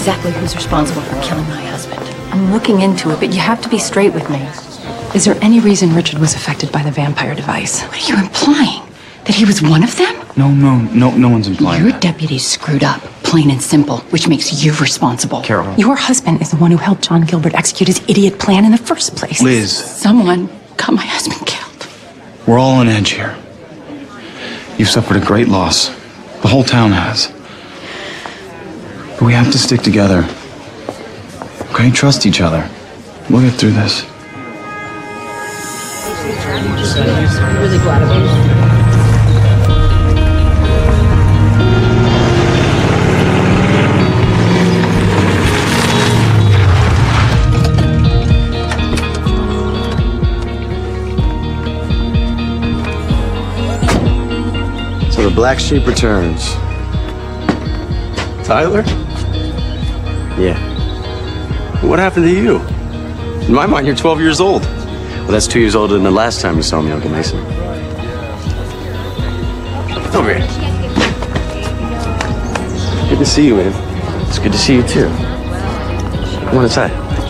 exactly who's responsible for killing my husband. I'm looking into it, but you have to be straight with me. Is there any reason Richard was affected by the vampire device? What are you implying? That he was one of them? No one's implying Your that. deputy screwed up, plain and simple, which makes you responsible. Carol. Your husband is the one who helped John Gilbert execute his idiot plan in the first place. Liz, Someone got my husband killed. we're all on edge here. You've suffered a great loss. The whole town has. But we have to stick together. Okay, trust each other. We'll get through this. Really glad about it. So the black sheep returns. Tyler? Yeah. What happened to you? In my mind, you're 12 years old. Well, that's 2 years older than the last time you saw me, Uncle Mason. Over here. Good to see you, man. It's good to see you, too. Come on inside.